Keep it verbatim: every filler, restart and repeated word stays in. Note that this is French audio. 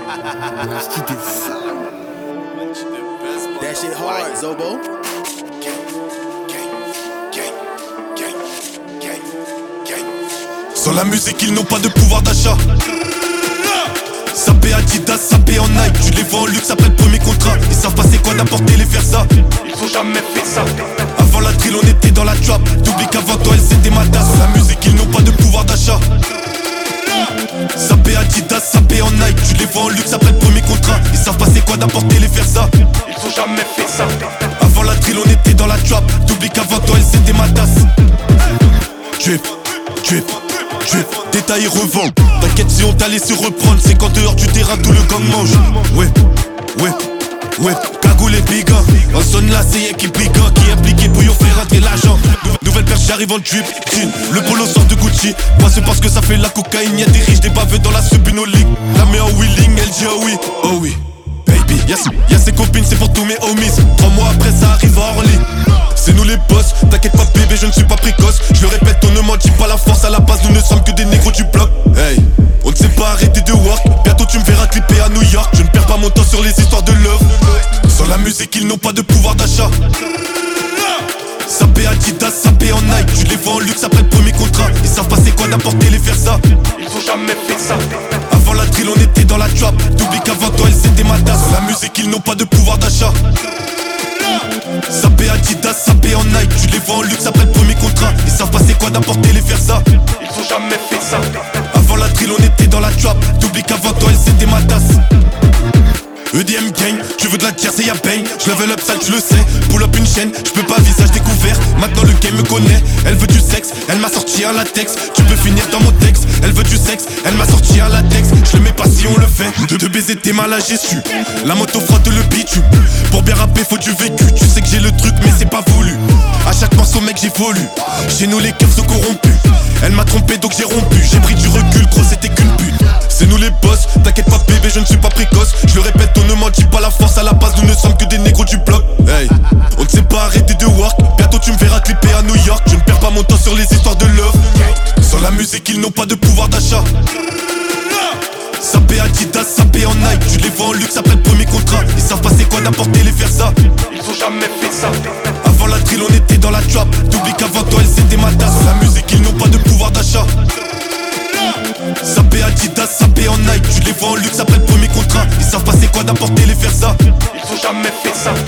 That shit hard, Zobo. Sans la musique, ils n'ont pas de pouvoir d'achat. Sapé Adidas, sapé en Nike. Tu les vois en luxe après le premier contrat. Ils savent pas c'est quoi d'apporter les Versa. Ils ont jamais fait ça. Avant la drill, on était dans la trap. T'oublies qu'avant toi, elle c'était ma tasse. Sans la musique, ils n'ont pas de pouvoir d'achat. Sapé Adidas, sapé en Nike. Tu les vois en luxe après le premier contrat. Ils savent pas c'est quoi d'apporter les Versa. Ils ont jamais fait ça. Avant la drill, on était dans la trap. T'oublies qu'avant toi, elle c'était ma tasse. Drip, drip, drip, détail et revend. T'inquiète si on t'a laissé reprendre. C'est quand dehors du terrain tout le gang mange. Ouais, ouais, ouais, cagoule et biga. On sonne là, c'est y'a qui biga. Qui est impliqué pour y faire rentrer l'argent. Nouvelle perche, j'arrive en drip, jean. Le polo sort de Gucci. Moi c'est parce que ça fait la cocaïne. Y'a des riches, des baveux dans la Subuno League. La met en wheeling, elle dit oh oui, oh oui. Baby, y'a, y'a ses copines, c'est pour tous mes homies. Trois mois après ça arrive à Orly. C'est nous les boss, t'inquiète pas bébé, je ne suis pas précoce. Je le répète, on ne mentit pas la force. À la base, nous ne sommes que des négros du bloc. Hey, on ne sait pas arrêter de work. Bientôt tu me verras clipper à New York. Je ne perds pas mon temps sur les histoires de love. Sans la musique, ils n'ont pas de pouvoir d'achat. Sapé Adidas, sapé en Nike. Tu les vois en luxe après le premier contrat. Ils savent pas c'est quoi d'apporter les Versa. Ils ont jamais fait ça. Avant la drill, on était dans la trap. T'oublies qu'avant toi, elle c'était ma tasse. Sans la musique, ils n'ont pas de pouvoir d'achat. Sapé Adidas, sapé en Nike. Tu les vois en luxe après le premier contrat. Ils savent pas c'est quoi d'apporter les Versa. Ils ont jamais fait ça. Avant la drill, on était dans la trap. T'oublies qu'avant toi, elle c'était ma tasse. E D M gang, tu veux de la jersey, y'a bang. Je level up sale, tu le sais. Pull up une chaîne, je peux pas visage découvert. Maintenant le game me connaît. Elle veut du sexe, elle m'a sorti un latex. Tu peux finir dans mon texte. Elle veut du sexe, elle m'a sorti un latex. Je le mets pas si on le fait. De, de baiser t'es mal à Jésus. La moto frotte le bitume. Pour bien rapper faut du vécu. Tu sais que j'ai le truc mais c'est pas voulu. À chaque morceau mec j'évolue. Chez nous les keufs sont corrompus. Elle m'a trompé donc j'ai rompu. J'ai pris du recul, gros c'était qu'une pute. C'est nous les boss, t'inquiète pas bébé, je ne suis pas précoce. Je le répète, on ne mentit pas la force. À la base, nous ne sommes que des négros du bloc. Hey, on ne sait pas arrêter de work. Bientôt tu me verras clipper à New York. Je ne perds pas mon temps sur les histoires de love. Sans la musique, ils n'ont pas de pouvoir d'achat. Sapé Adidas, sapé en Nike. Tu les vois en luxe après le premier contrat. Ils savent pas c'est quoi d'apporter les Versa. Ils ont jamais fait ça. Avant la drill, on était dans la trap. T'oublies qu'avant toi, elle c'était ma tasse. Sans la musique, ils n'ont pas de pouvoir d'achat. Sapé Adidas, sapé en Nike. Tu les vois en luxe après le premier contrat. Ils savent pas c'est quoi d'apporter les Versa. Ils ont jamais fait ça.